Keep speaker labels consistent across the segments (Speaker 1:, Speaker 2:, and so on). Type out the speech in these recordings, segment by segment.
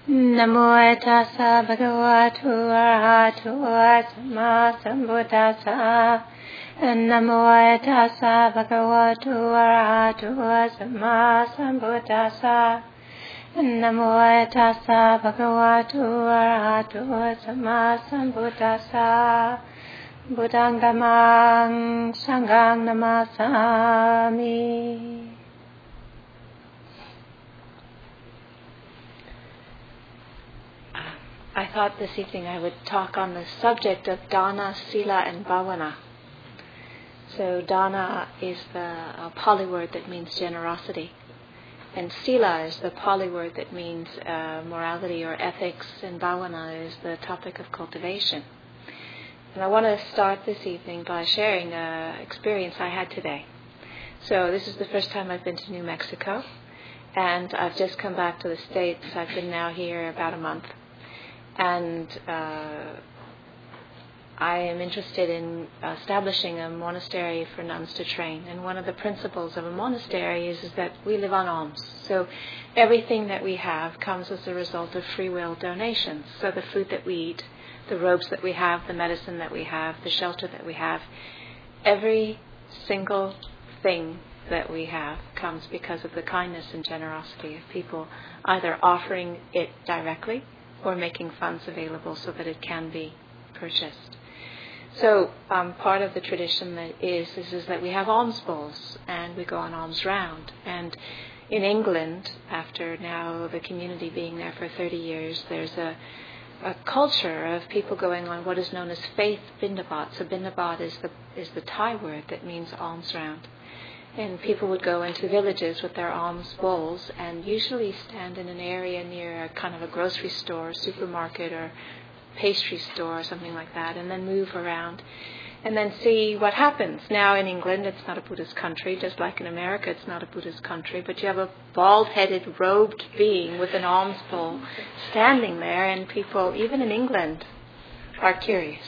Speaker 1: Namo tassa bhagavato arahato samma sambuddhassa. Namo tassa bhagavato arahato samma sambuddhassa. Namo tassa bhagavato arahato samma sambuddhassa. Buddhang dhammang sanghang namasami. I thought this evening I would talk on the subject of dana, sila, and bhavana. So dana is the Pali word that means generosity, and sila is the Pali word that means morality or ethics, and bhavana is the topic of cultivation. And I want to start this evening by sharing an experience I had today. So this is the first time I've been to New Mexico, and I've just come back to the States. I've been now here about a month. And I am interested in establishing a monastery for nuns to train. And one of the principles of a monastery is that we live on alms. So everything that we have comes as a result of free will donations. So the food that we eat, the robes that we have, the medicine that we have, the shelter that we have, every single thing that we have comes because of the kindness and generosity of people either offering it directly or making funds available so that it can be purchased. So part of the tradition that is that we have alms bowls and we go on alms round. And in England, after now the community being there for 30 years, there's a culture of people going on what is known as faith bindabat. So bindabat is the Thai word that means alms round. And people would go into villages with their alms bowls and usually stand in an area near a kind of a grocery store, supermarket, or pastry store or something like that, and then move around and then see what happens. Now in England, it's not a Buddhist country, just like in America, it's not a Buddhist country, but you have a bald-headed, robed being with an alms bowl standing there, and people, even in England, are curious.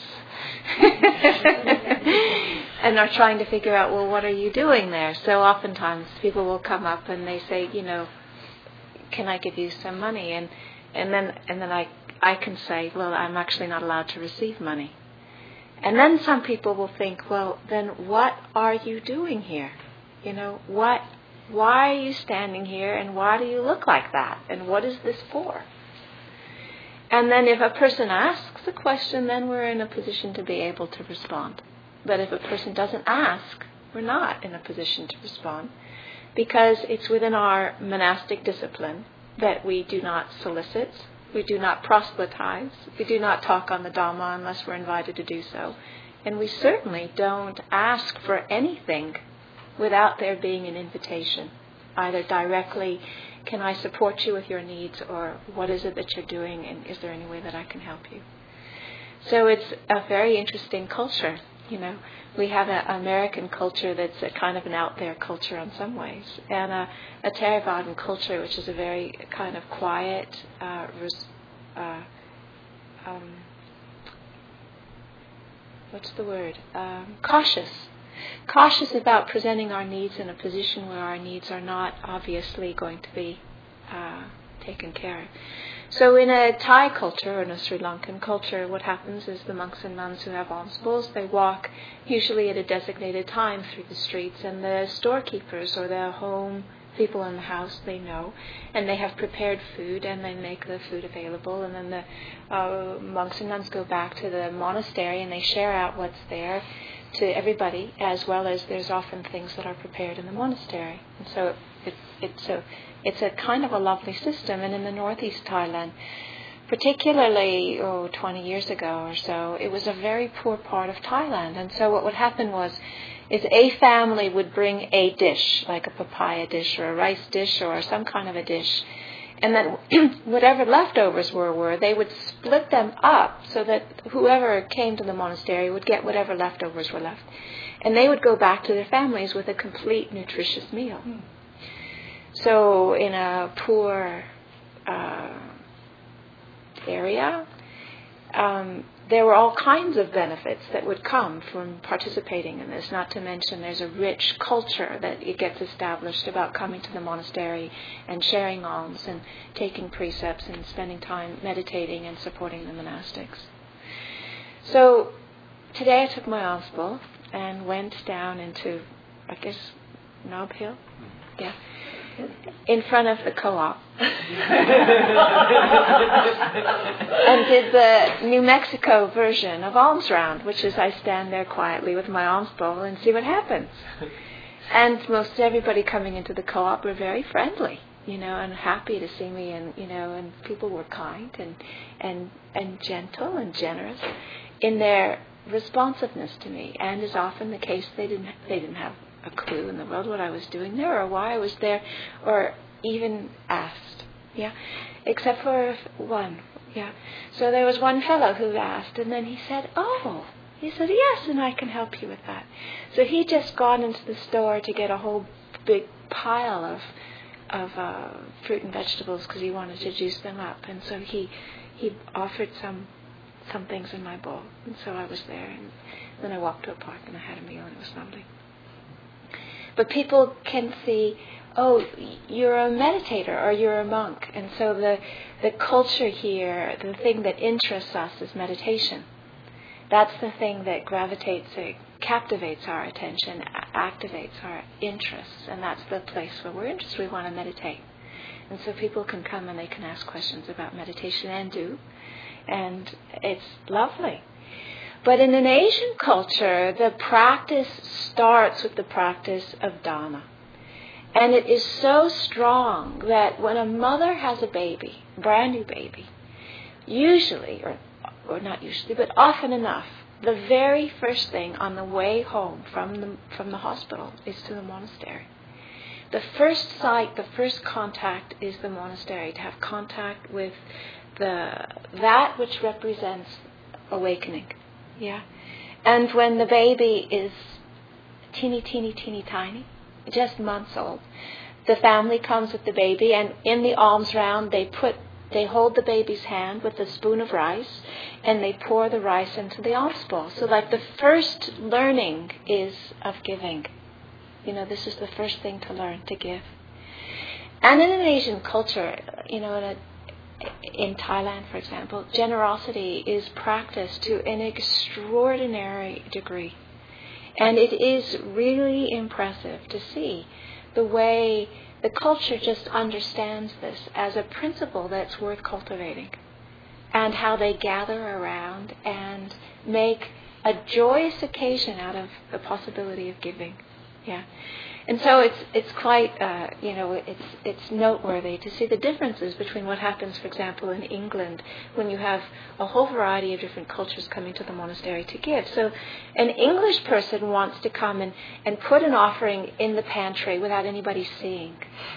Speaker 1: And are trying to figure out, well, what are you doing there? So oftentimes people will come up and they say, can I give you some money? And then I can say, well, I'm actually not allowed to receive money. And then some people will think, well, then what are you doing here? Why are you standing here, and why do you look like that? And what is this for? And then if a person asks a question, then we're in a position to be able to respond. But if a person doesn't ask, we're not in a position to respond, because it's within our monastic discipline that we do not solicit, we do not proselytize, we do not talk on the Dhamma unless we're invited to do so, and we certainly don't ask for anything without there being an invitation, either directly, can I support you with your needs, or what is it that you're doing, and is there any way that I can help you? So it's a very interesting culture. We have an American culture that's a kind of an out there culture in some ways, and a Theravadan culture, which is a very kind of quiet, cautious about presenting our needs in a position where our needs are not obviously going to be taken care of. So in a Thai culture or in a Sri Lankan culture, what happens is the monks and nuns who have alms bowls, they walk usually at a designated time through the streets, and the storekeepers or the home people in the house, they know, and they have prepared food, and they make the food available, and then the monks and nuns go back to the monastery and they share out what's there to everybody, as well as there's often things that are prepared in the monastery. And so it's a kind of a lovely system. And in the northeast Thailand, particularly 20 years ago or so, it was a very poor part of Thailand. And so what would happen is a family would bring a dish, like a papaya dish or a rice dish or some kind of a dish, and then whatever leftovers were, they would split them up so that whoever came to the monastery would get whatever leftovers were left. And they would go back to their families with a complete nutritious meal. So in a poor area, there were all kinds of benefits that would come from participating in this, not to mention there's a rich culture that it gets established about coming to the monastery and sharing alms and taking precepts and spending time meditating and supporting the monastics. So today I took my alms bowl and went down into, I guess, Nob Hill? Yeah. In front of the co-op. And did the New Mexico version of Alms Round, which is I stand there quietly with my alms bowl and see what happens. And most everybody coming into the co-op were very friendly, and happy to see me, and and people were kind and gentle and generous in their responsiveness to me. And as often the case, they didn't have a clue in the world what I was doing there or why I was there, or even asked. Yeah, except for one. Yeah. So there was one fellow who asked, and then he said, yes, and I can help you with that. So he just gone into the store to get a whole big pile of fruit and vegetables because he wanted to juice them up, and so he offered some things in my bowl, and so I was there, and then I walked to a park and I had a meal, and it was lovely. But people can see, you're a meditator or you're a monk. And so the culture here, the thing that interests us is meditation. That's the thing that captivates our attention, activates our interests. And that's the place where we're interested. We want to meditate. And so people can come and they can ask questions about meditation and do. And it's lovely. But in an Asian culture, the practice starts with the practice of dana. And it is so strong that when a mother has a baby, brand new baby, usually, or not usually, but often enough, the very first thing on the way home from the hospital is to the monastery. The first sight, the first contact is the monastery, to have contact with that which represents awakening. Yeah. And when the baby is teeny, tiny, just months old, the family comes with the baby, and in the alms round they hold the baby's hand with a spoon of rice, and they pour the rice into the alms bowl. So like the first learning is of giving. This is the first thing to learn, to give. And in an Asian culture, in Thailand, for example, generosity is practiced to an extraordinary degree. And it is really impressive to see the way the culture just understands this as a principle that's worth cultivating, and how they gather around and make a joyous occasion out of the possibility of giving. Yeah. And so it's quite, it's noteworthy to see the differences between what happens, for example, in England, when you have a whole variety of different cultures coming to the monastery to give. So an English person wants to come and put an offering in the pantry without anybody seeing,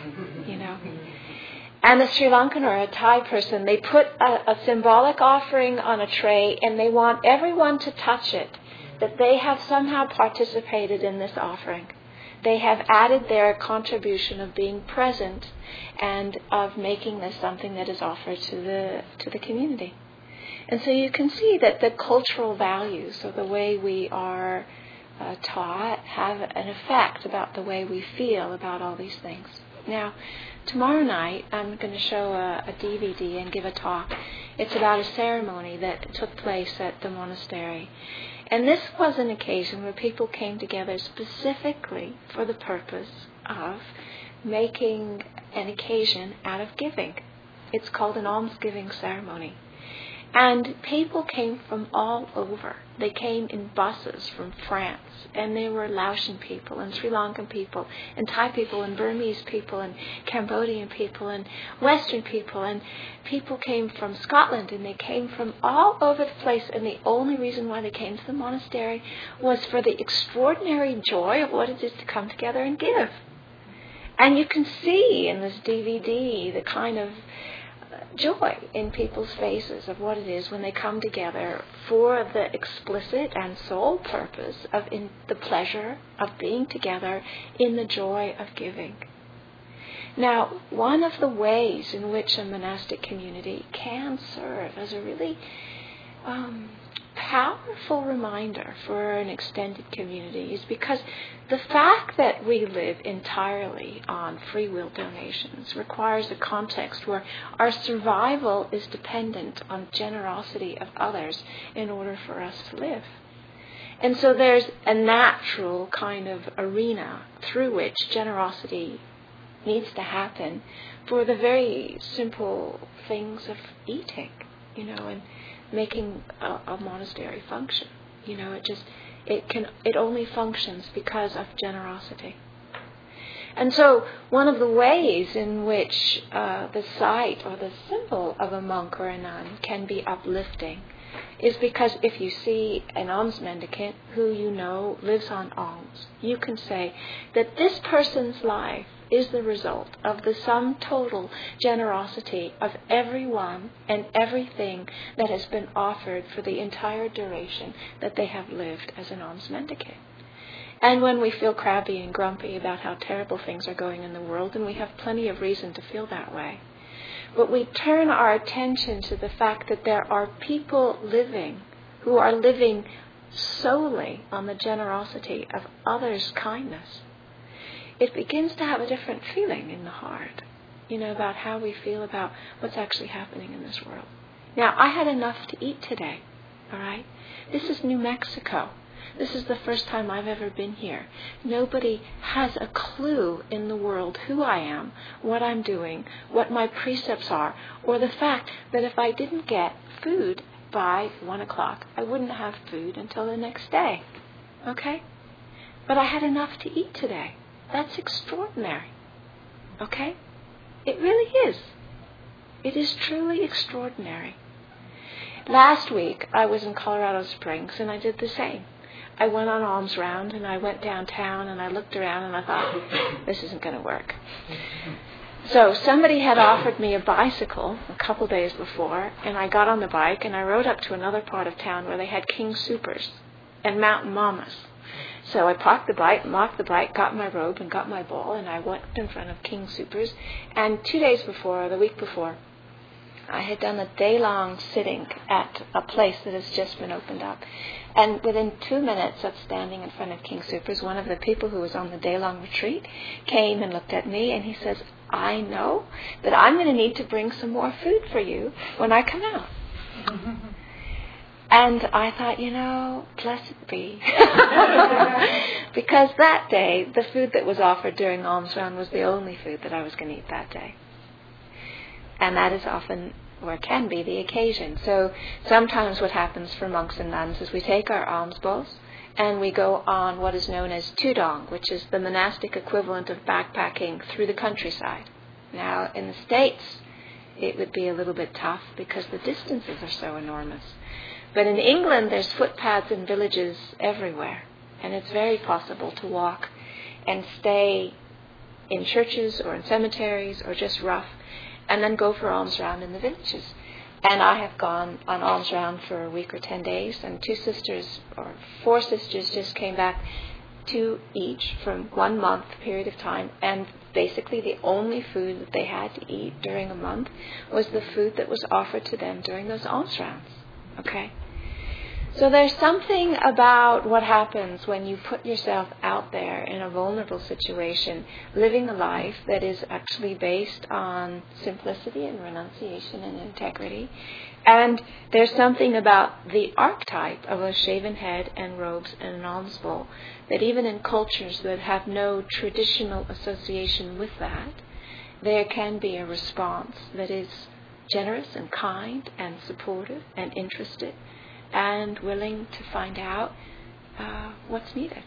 Speaker 1: And a Sri Lankan or a Thai person, they put a symbolic offering on a tray, and they want everyone to touch it, that they have somehow participated in this offering. They have added their contribution of being present and of making this something that is offered to the community. And so you can see that the cultural values, or the way we are taught, have an effect about the way we feel about all these things. Now, tomorrow night I'm going to show a DVD and give a talk. It's about a ceremony that took place at the monastery. And this was an occasion where people came together specifically for the purpose of making an occasion out of giving. It's called an almsgiving ceremony. And people came from all over. They came in buses from France, and there were Laotian people and Sri Lankan people and Thai people and Burmese people and Cambodian people and Western people, and people came from Scotland, and they came from all over the place, and the only reason why they came to the monastery was for the extraordinary joy of what it is to come together and give. And you can see in this DVD the kind of joy in people's faces of what it is when they come together for the explicit and sole purpose of the pleasure of being together in the joy of giving. Now, one of the ways in which a monastic community can serve as a really powerful reminder for an extended community is because the fact that we live entirely on free will donations requires a context where our survival is dependent on generosity of others in order for us to live. And so there's a natural kind of arena through which generosity needs to happen for the very simple things of eating, and making a monastery function. It only functions because of generosity. And so one of the ways in which the sight or the symbol of a monk or a nun can be uplifting is because if you see an alms mendicant who you know lives on alms, you can say that this person's life is the result of the sum total generosity of everyone and everything that has been offered for the entire duration that they have lived as an alms mendicant. And when we feel crabby and grumpy about how terrible things are going in the world, and we have plenty of reason to feel that way, but we turn our attention to the fact that there are people living who are living solely on the generosity of others' kindness, it begins to have a different feeling in the heart, about how we feel about what's actually happening in this world. Now, I had enough to eat today, all right? This is New Mexico. This is the first time I've ever been here. Nobody has a clue in the world who I am, what I'm doing, what my precepts are, or the fact that if I didn't get food by 1 o'clock, I wouldn't have food until the next day. Okay? But I had enough to eat today. That's extraordinary. Okay? It really is. It is truly extraordinary. Last week, I was in Colorado Springs, and I did the same. I went on alms round, and I went downtown, and I looked around, and I thought, this isn't going to work. So somebody had offered me a bicycle a couple days before, and I got on the bike, and I rode up to another part of town where they had King Soopers and Mountain Mamas. So I parked the bike, locked the bike, got my robe, and got my ball, and I went in front of King Soopers. And 2 days before, or the week before, I had done a day-long sitting at a place that has just been opened up. And within 2 minutes of standing in front of King Soopers, one of the people who was on the day-long retreat came and looked at me, and he says, I know that I'm going to need to bring some more food for you when I come out. And I thought, blessed be. Because that day, the food that was offered during alms round was the only food that I was going to eat that day. And that is often, or can be, the occasion. So sometimes what happens for monks and nuns is we take our alms bowls and we go on what is known as tudong, which is the monastic equivalent of backpacking through the countryside. Now, in the States, it would be a little bit tough because the distances are so enormous. But in England, there's footpaths in villages everywhere, and it's very possible to walk and stay in churches or in cemeteries or just rough, and then go for alms round in the villages. And I have gone on alms round for a week or 10 days, and 2 sisters or 4 sisters just came back, 2 each from 1 month period of time, and basically the only food that they had to eat during a month was the food that was offered to them during those alms rounds. Okay? So there's something about what happens when you put yourself out there in a vulnerable situation, living a life that is actually based on simplicity and renunciation and integrity. And there's something about the archetype of a shaven head and robes and an alms bowl that even in cultures that have no traditional association with that, there can be a response that is generous and kind and supportive and interested and willing to find out what's needed.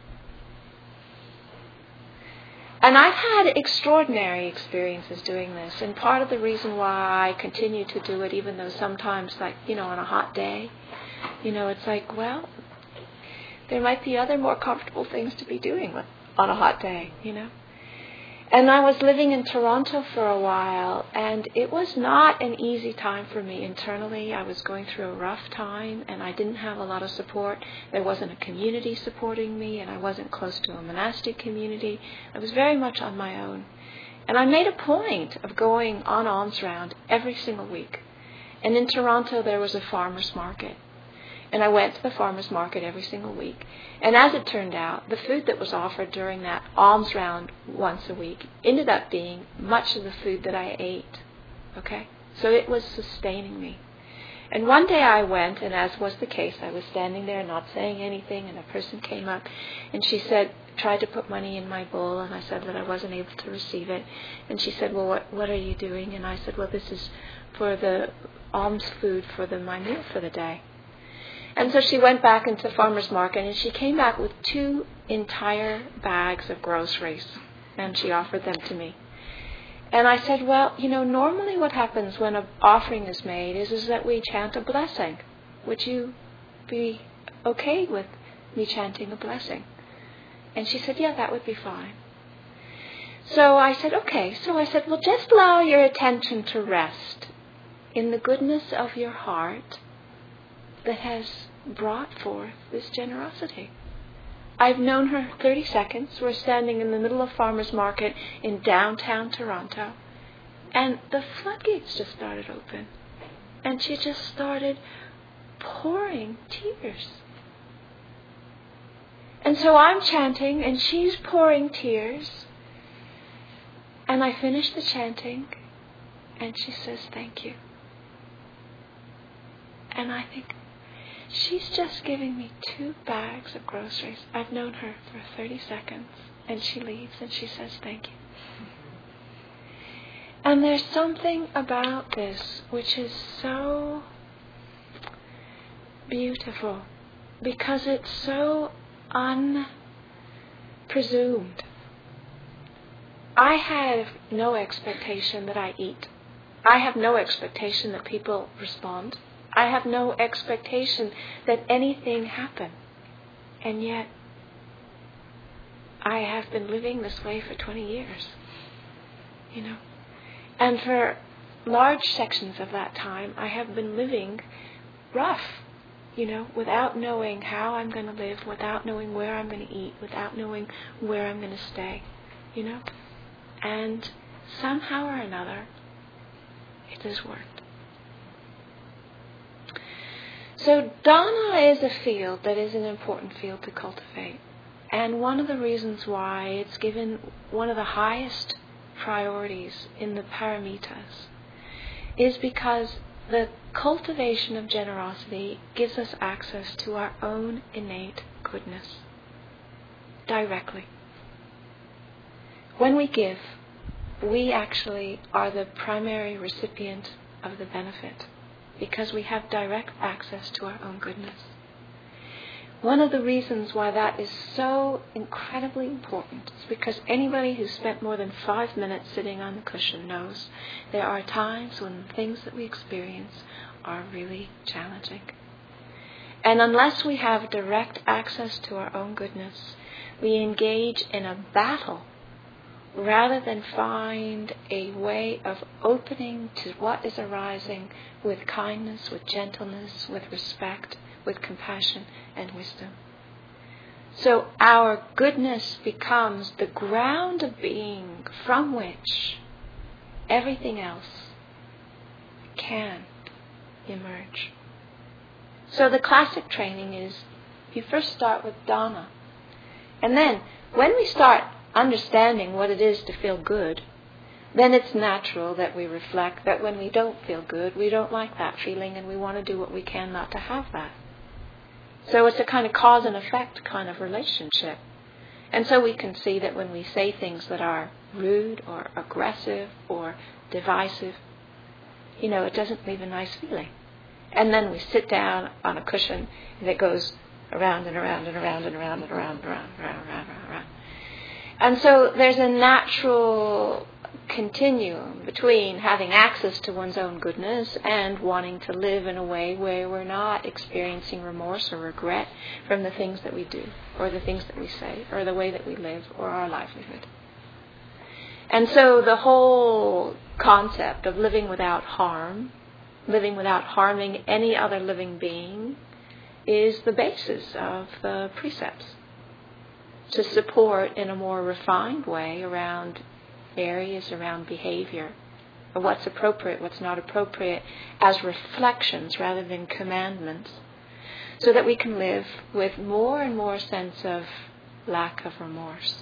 Speaker 1: And I've had extraordinary experiences doing this, and part of the reason why I continue to do it, even though sometimes, on a hot day, it's like, well, there might be other more comfortable things to be doing on a hot day, And I was living in Toronto for a while, and it was not an easy time for me internally. I was going through a rough time, and I didn't have a lot of support. There wasn't a community supporting me, and I wasn't close to a monastic community. I was very much on my own. And I made a point of going on alms round every single week. And in Toronto, there was a farmer's market. And I went to the farmer's market every single week. And as it turned out, the food that was offered during that alms round once a week ended up being much of the food that I ate. Okay? So it was sustaining me. And one day I went, and as was the case, I was standing there not saying anything, and a person came up, and she tried to put money in my bowl, and I said that I wasn't able to receive it. And she said, well, what are you doing? And I said, well, this is for the alms food for my meal for the day. And so she went back into the farmer's market, and she came back with 2 entire bags of groceries, and she offered them to me. And I said, well, normally what happens when an offering is made is that we chant a blessing. Would you be okay with me chanting a blessing? And she said, yeah, that would be fine. So I said, okay. So I said, well, just allow your attention to rest in the goodness of your heart that has brought forth this generosity. I've known her 30 seconds. We're standing in the middle of farmer's market in downtown Toronto. And the floodgates just started open. And she just started pouring tears. And so I'm chanting and she's pouring tears. And I finish the chanting and she says, thank you. And I think, she's just giving me 2 bags of groceries. I've known her for 30 seconds. And she leaves and she says, thank you. And there's something about this which is so beautiful because it's so unpresumed. I have no expectation that I eat. I have no expectation that people respond. I have no expectation that anything happen. And yet, I have been living this way for 20 years. And for large sections of that time, I have been living rough, without knowing how I'm going to live, without knowing where I'm going to eat, without knowing where I'm going to stay, And somehow or another, it has worked. So dana is a field that is an important field to cultivate. And one of the reasons why it's given one of the highest priorities in the paramitas is because the cultivation of generosity gives us access to our own innate goodness directly. When we give, we actually are the primary recipient of the benefit because we have direct access to our own goodness. One of the reasons why that is so incredibly important is because anybody who's spent more than 5 minutes sitting on the cushion knows there are times when the things that we experience are really challenging. And unless we have direct access to our own goodness, we engage in a battle rather than find a way of opening to what is arising with kindness, with gentleness, with respect, with compassion and wisdom. So our goodness becomes the ground of being from which everything else can emerge. So the classic training is you first start with dana. And then when we start understanding what it is to feel good, then it's natural that we reflect that when we don't feel good, we don't like that feeling and we want to do what we can not to have that. So it's a kind of cause and effect kind of relationship. And so we can see that when we say things that are rude or aggressive or divisive, it doesn't leave a nice feeling. And then we sit down on a cushion and it goes around and around and around and around and around and around and around and around and around. And so there's a natural continuum between having access to one's own goodness and wanting to live in a way where we're not experiencing remorse or regret from the things that we do or the things that we say or the way that we live or our livelihood. And so the whole concept of living without harm, living without harming any other living being, is the basis of the precepts to support in a more refined way around areas around behavior, or what's appropriate, what's not appropriate, as reflections rather than commandments. so that we can live with more and more sense of lack of remorse,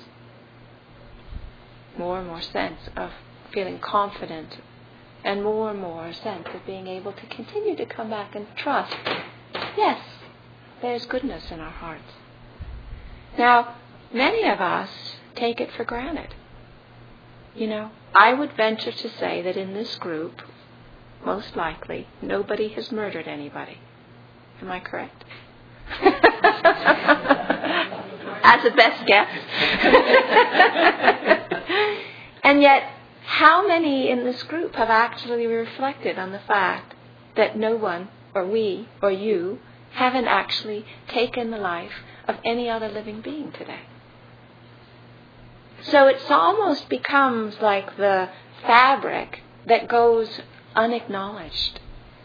Speaker 1: more and more sense of feeling confident, and more sense of being able to continue to come back and trust, yes, there's goodness in our hearts. Now, many of us take it for granted. I would venture to say that in this group, most likely, nobody has murdered anybody. Am I correct? As a best guess. And yet, how many in this group have actually reflected on the fact that no one, or we, or you, haven't actually taken the life of any other living being today? So it almost becomes like the fabric that goes unacknowledged.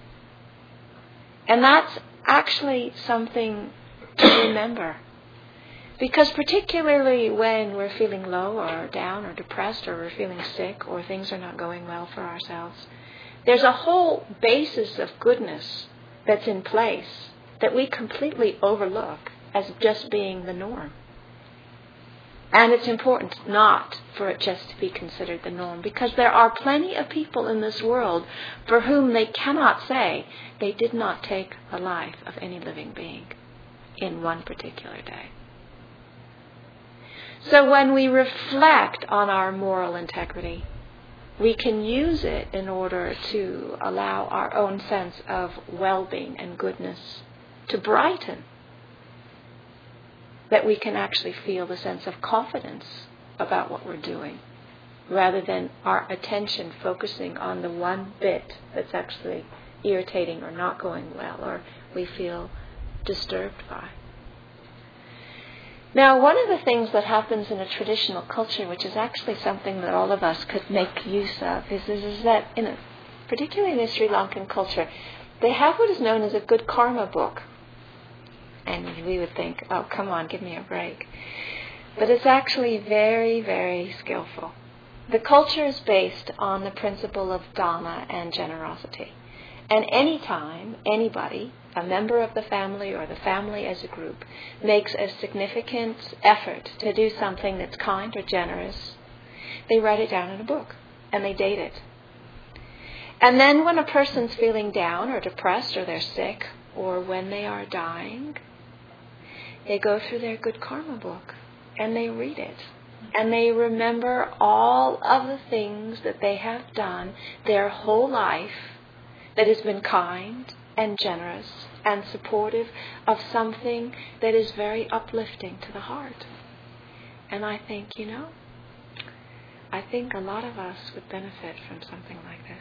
Speaker 1: And that's actually something to remember. Because particularly when we're feeling low or down or depressed, or we're feeling sick, or things are not going well for ourselves, there's a whole basis of goodness that's in place that we completely overlook as just being the norm. And it's important not for it just to be considered the norm, because there are plenty of people in this world for whom they cannot say they did not take the life of any living being in one particular day. So when we reflect on our moral integrity, we can use it in order to allow our own sense of well-being and goodness to brighten, that we can actually feel the sense of confidence about what we're doing, rather than our attention focusing on the one bit that's actually irritating or not going well, or we feel disturbed by. Now, one of the things that happens in a traditional culture, which is actually something that all of us could make use of, is that, particularly in the Sri Lankan culture, they have what is known as a good karma book. And we would think, oh, come on, give me a break. But it's actually very, very skillful. The culture is based on the principle of dana and generosity. And anytime anybody, a member of the family or the family as a group, makes a significant effort to do something that's kind or generous, they write it down in a book and they date it. And then when a person's feeling down or depressed, or they're sick, or when they are dying, they go through their good karma book and they read it. And they remember all of the things that they have done their whole life that has been kind and generous and supportive of something that is very uplifting to the heart. And I think, I think a lot of us would benefit from something like this.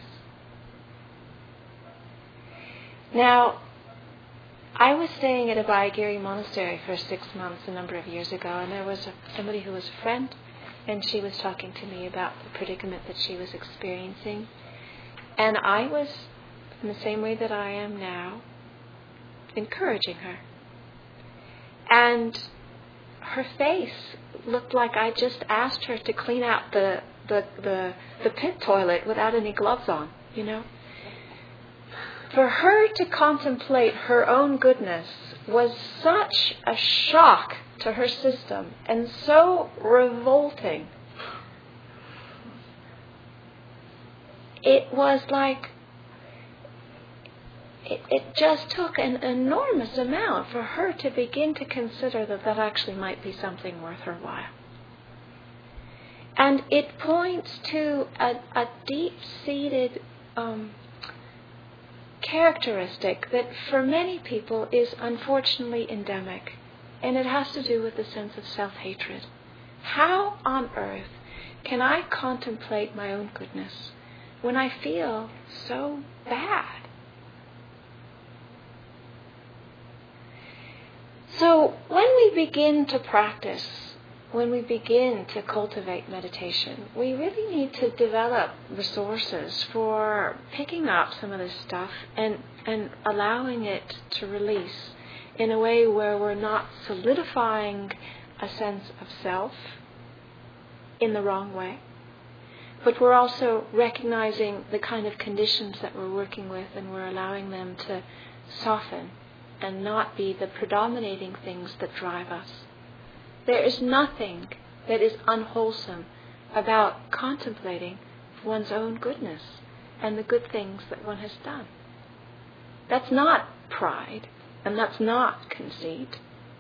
Speaker 1: Now, I was staying at Abhayagiri Monastery for 6 months a number of years ago, and there was somebody who was a friend, and she was talking to me about the predicament that she was experiencing. And I was, in the same way that I am now, encouraging her. And her face looked like I just asked her to clean out the pit toilet without any gloves on, For her to contemplate her own goodness was such a shock to her system and so revolting. It was like it just took an enormous amount for her to begin to consider that actually might be something worth her while. And it points to a deep-seated characteristic that for many people is unfortunately endemic, and it has to do with the sense of self-hatred. How on earth can I contemplate my own goodness when I feel so bad? So when we begin to practice, when we begin to cultivate meditation, we really need to develop resources for picking up some of this stuff and allowing it to release in a way where we're not solidifying a sense of self in the wrong way, but we're also recognizing the kind of conditions that we're working with, and we're allowing them to soften and not be the predominating things that drive us. There is nothing that is unwholesome about contemplating one's own goodness and the good things that one has done. That's not pride, and that's not conceit.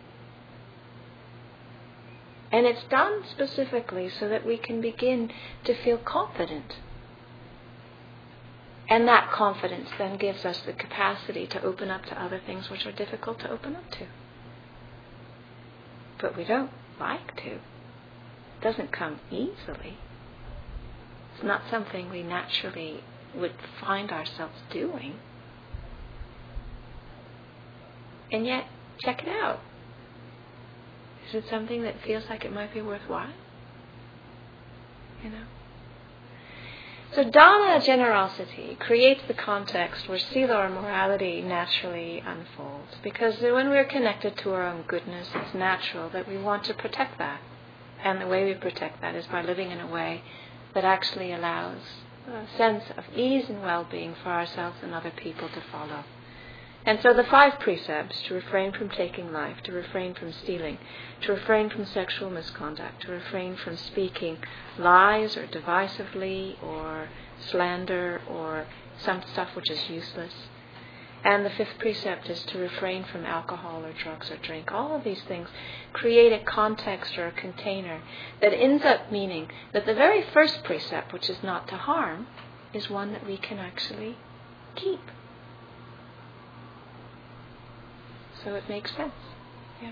Speaker 1: And it's done specifically so that we can begin to feel confident. And that confidence then gives us the capacity to open up to other things which are difficult to open up to. But we don't like to. It doesn't come easily. It's not something we naturally would find ourselves doing. And yet, check it out. Is it something that feels like it might be worthwhile? You know? So dana, generosity, creates the context where sila or morality naturally unfolds. Because when we're connected to our own goodness, it's natural that we want to protect that. And the way we protect that is by living in a way that actually allows a sense of ease and well-being for ourselves and other people to follow. And so the 5 precepts, to refrain from taking life, to refrain from stealing, to refrain from sexual misconduct, to refrain from speaking lies or divisively or slander or some stuff which is useless. And the 5th precept is to refrain from alcohol or drugs or drink. All of these things create a context or a container that ends up meaning that the very first precept, which is not to harm, is one that we can actually keep. So it makes sense. Yeah.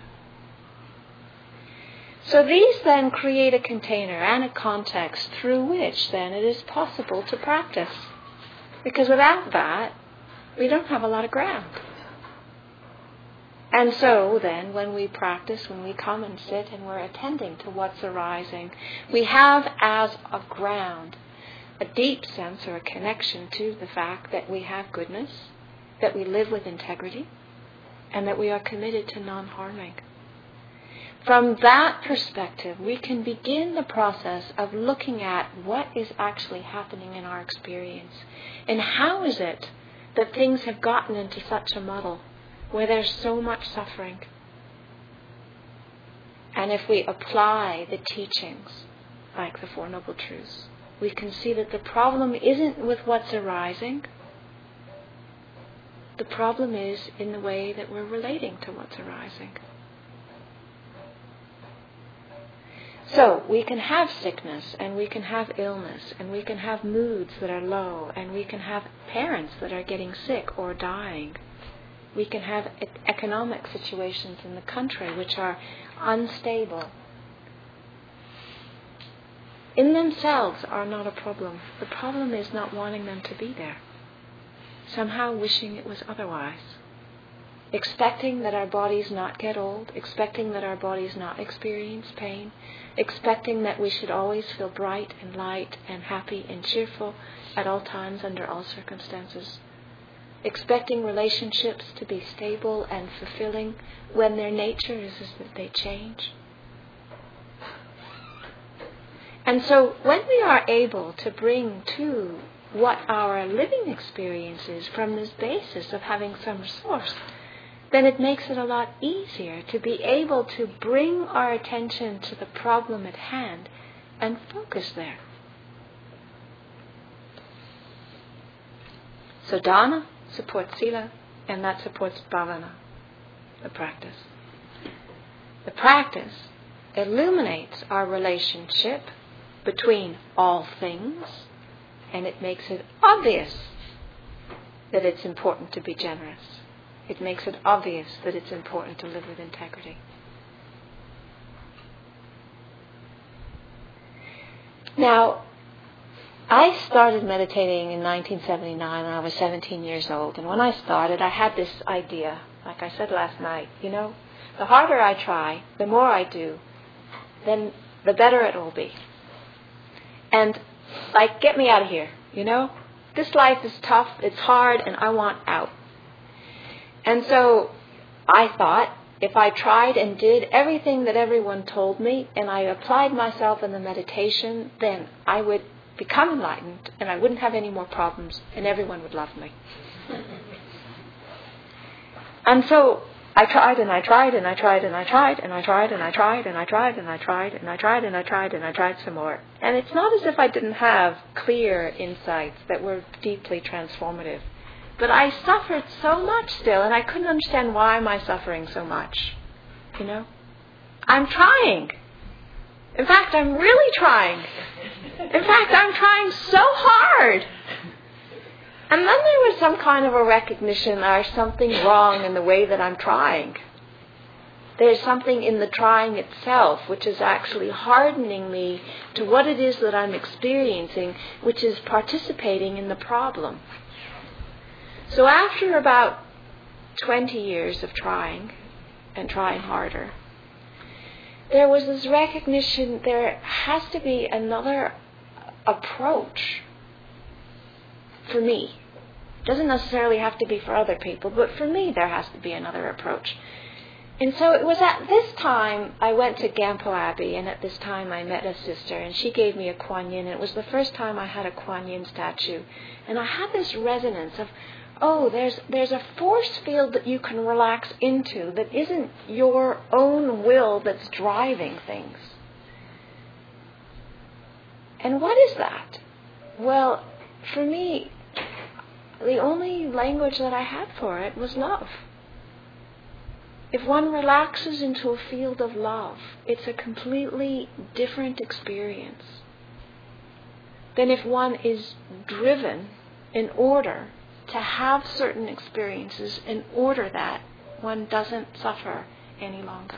Speaker 1: So these then create a container and a context through which then it is possible to practice. Because without that, we don't have a lot of ground. And so then when we practice, when we come and sit and we're attending to what's arising, we have as a ground a deep sense or a connection to the fact that we have goodness, that we live with integrity, and that we are committed to non-harming. From that perspective, we can begin the process of looking at what is actually happening in our experience. And how is it that things have gotten into such a muddle where there's so much suffering? And if we apply the teachings, like the Four Noble Truths, we can see that the problem isn't with what's arising. The problem is in the way that we're relating to what's arising. So we can have sickness, and we can have illness, and we can have moods that are low, and we can have parents that are getting sick or dying. We can have economic situations in the country which are unstable. In themselves are not a problem. The problem is not wanting them to be there. Somehow wishing it was otherwise. Expecting that our bodies not get old, expecting that our bodies not experience pain, expecting that we should always feel bright and light and happy and cheerful at all times under all circumstances. Expecting relationships to be stable and fulfilling when their nature is that they change. And so when we are able to bring to what our living experience is from this basis of having some source, then it makes it a lot easier to be able to bring our attention to the problem at hand and focus there. So dana supports sila, and that supports bhavana, the practice. The practice illuminates our relationship between all things, and it makes it obvious that it's important to be generous. It makes it obvious that it's important to live with integrity. Now, I started meditating in 1979 when I was 17 years old. And when I started, I had this idea, like I said last night, the harder I try, the more I do, then the better it will be. And, get me out of here, This life is tough, it's hard, and I want out. And so I thought, if I tried and did everything that everyone told me, and I applied myself in the meditation, then I would become enlightened, and I wouldn't have any more problems, and everyone would love me. And so I tried and I tried and I tried and I tried and I tried and I tried and I tried and I tried and I tried and I tried and I tried some more. And it's not as if I didn't have clear insights that were deeply transformative. But I suffered so much still, and I couldn't understand why am I suffering so much. You know? I'm trying. In fact, I'm really trying. In fact, I'm trying so hard. And then there was some kind of a recognition there's something wrong in the way that I'm trying. There's something in the trying itself which is actually hardening me to what it is that I'm experiencing, which is participating in the problem. So after about 20 years of trying, and trying harder, there was this recognition there has to be another approach for me. It doesn't necessarily have to be for other people, but for me there has to be another approach. And so it was at this time I went to Gampo Abbey, and at this time I met a sister, and she gave me a Kuan Yin. It was the first time I had a Kuan Yin statue. And I had this resonance of, oh, there's a force field that you can relax into that isn't your own will that's driving things. And what is that? Well, for me, the only language that I had for it was love. If one relaxes into a field of love, it's a completely different experience than if one is driven in order to have certain experiences in order that one doesn't suffer any longer.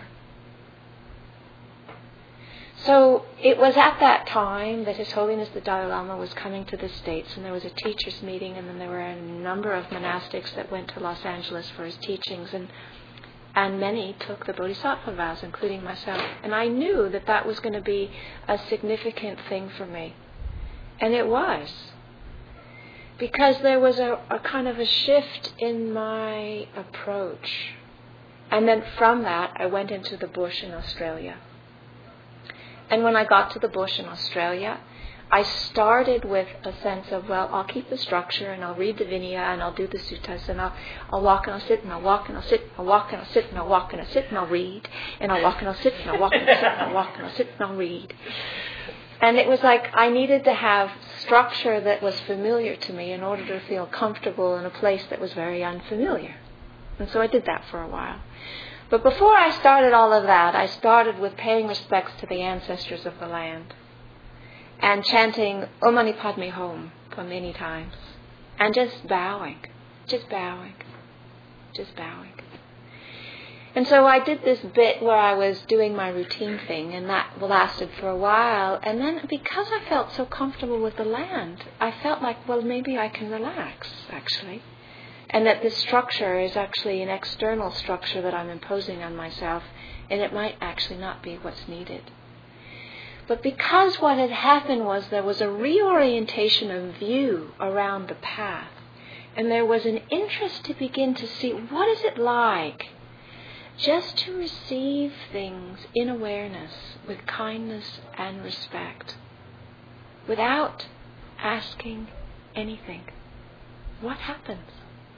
Speaker 1: So it was at that time that His Holiness the Dalai Lama was coming to the States, and there was a teachers' meeting, and then there were a number of monastics that went to Los Angeles for his teachings, and many took the Bodhisattva vows, including myself. And I knew that that was going to be a significant thing for me. And it was. Because there was a kind of a shift in my approach. And then from that, I went into the bush in Australia. And when I got to the bush in Australia, I started with a sense of, well, I'll keep the structure, and I'll read the Vinaya, and I'll do the suttas, and I'll walk and I'll sit, and I'll walk and I'll sit, and I'll walk and I'll sit, and I'll walk and I'll sit, and I'll read, and I'll walk and I'll sit, and I'll walk and I'll sit, and I'll walk and I'll sit, and I'll read. And it was like I needed to have structure that was familiar to me in order to feel comfortable in a place that was very unfamiliar. And so I did that for a while. But before I started all of that, I started with paying respects to the ancestors of the land and chanting Om Mani Padme Hum for many times and just bowing, just bowing, just bowing. And so I did this bit where I was doing my routine thing, and that lasted for a while. And then because I felt so comfortable with the land, I felt like, well, maybe I can relax, actually. And that this structure is actually an external structure that I'm imposing on myself, and it might actually not be what's needed. But because what had happened was there was a reorientation of view around the path, and there was an interest to begin to see what is it like just to receive things in awareness with kindness and respect without asking anything. What happens?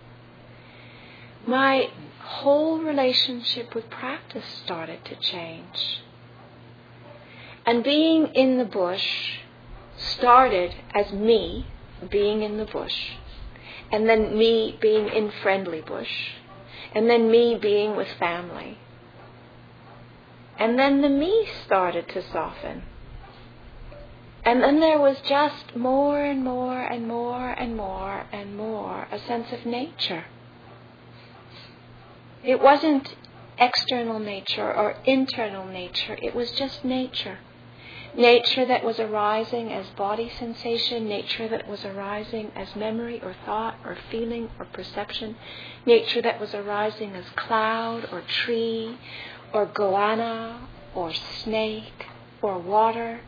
Speaker 1: My whole relationship with practice started to change. And being in the bush started as me being in the bush, and then me being in friendly bush, and then me being with family. And then the me started to soften. And then there was just more and more and more and more and more a sense of nature. It wasn't external nature or internal nature. It was just nature. Nature that was arising as body sensation, nature that was arising as memory or thought or feeling or perception, nature that was arising as cloud or tree or goanna or snake or water.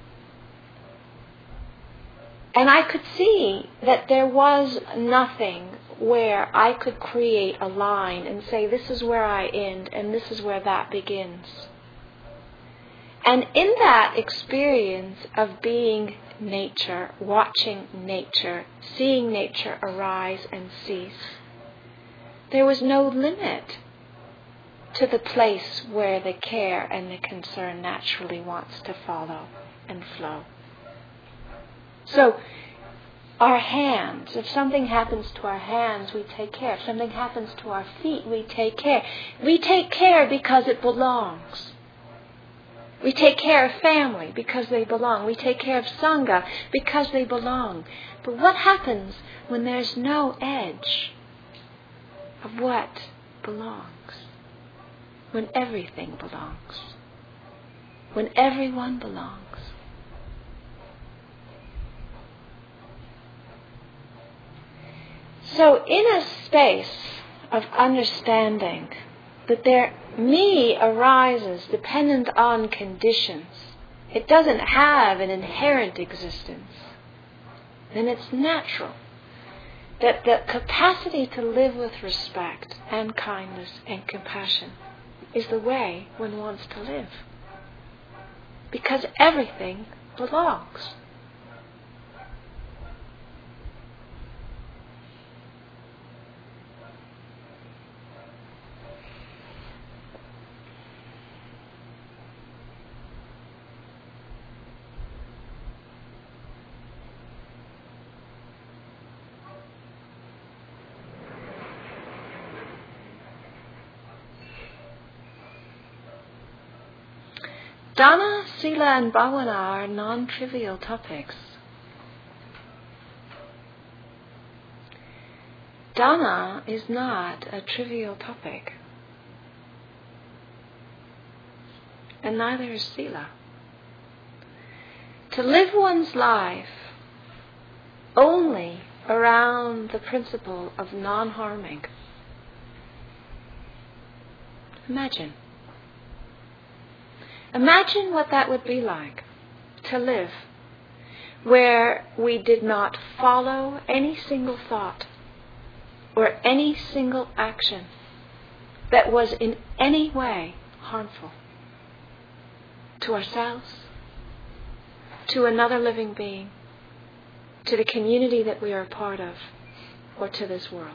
Speaker 1: And I could see that there was nothing where I could create a line and say, this is where I end and this is where that begins. And in that experience of being nature, watching nature, seeing nature arise and cease, there was no limit to the place where the care and the concern naturally wants to follow and flow. So, our hands, if something happens to our hands, we take care. If something happens to our feet, we take care. We take care because it belongs. We take care of family because they belong. We take care of Sangha because they belong. But what happens when there's no edge of what belongs? When everything belongs? When everyone belongs? So in a space of understanding that me arises dependent on conditions, it doesn't have an inherent existence, then it's natural that the capacity to live with respect and kindness and compassion is the way one wants to live. Because everything belongs. Dana, Sila and Bhavana are non-trivial topics. Dana is not a trivial topic. And neither is Sila. To live one's life only around the principle of non-harming. Imagine what that would be like to live where we did not follow any single thought or any single action that was in any way harmful to ourselves, to another living being, to the community that we are a part of, or to this world.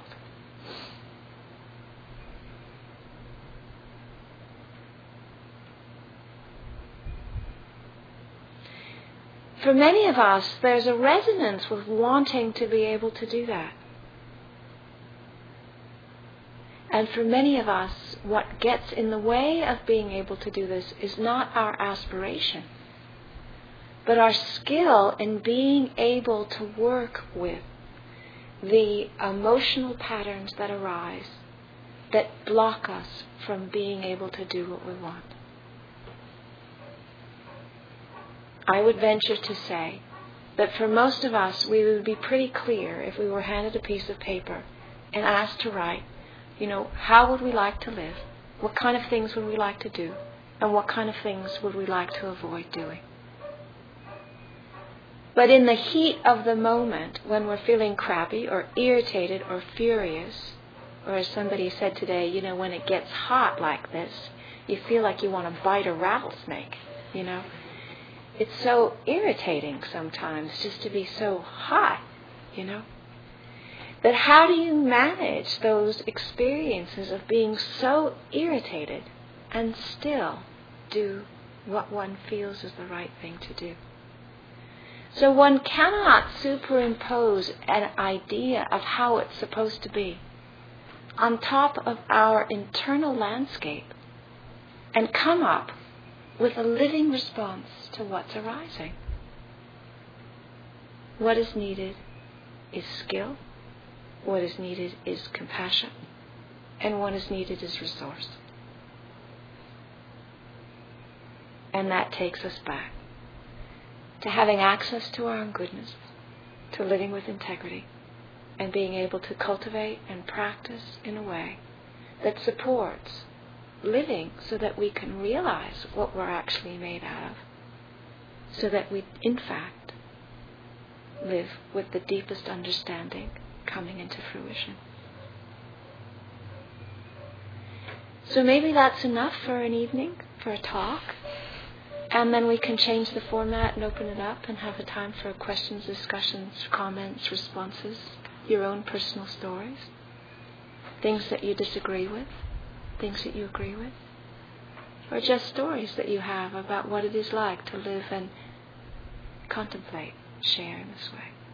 Speaker 1: For many of us, there's a resonance with wanting to be able to do that. And for many of us, what gets in the way of being able to do this is not our aspiration, but our skill in being able to work with the emotional patterns that arise that block us from being able to do what we want. I would venture to say that for most of us, we would be pretty clear if we were handed a piece of paper and asked to write, how would we like to live? What kind of things would we like to do? And what kind of things would we like to avoid doing? But in the heat of the moment, when we're feeling crappy or irritated or furious, or as somebody said today, when it gets hot like this, you feel like you want to bite a rattlesnake, It's so irritating sometimes just to be so hot, But how do you manage those experiences of being so irritated and still do what one feels is the right thing to do? So one cannot superimpose an idea of how it's supposed to be on top of our internal landscape and come up with a living response to what's arising. What is needed is skill. What is needed is compassion. And what is needed is resource. And that takes us back to having access to our own goodness, to living with integrity, and being able to cultivate and practice in a way that supports living so that we can realize what we're actually made out of, so that we, in fact, live with the deepest understanding coming into fruition. So maybe that's enough for an evening, for a talk, and then we can change the format and open it up and have a time for questions, discussions, comments, responses, your own personal stories, things that you disagree with. things that you agree with? Or just stories that you have about what it is like to live and contemplate, share in this way?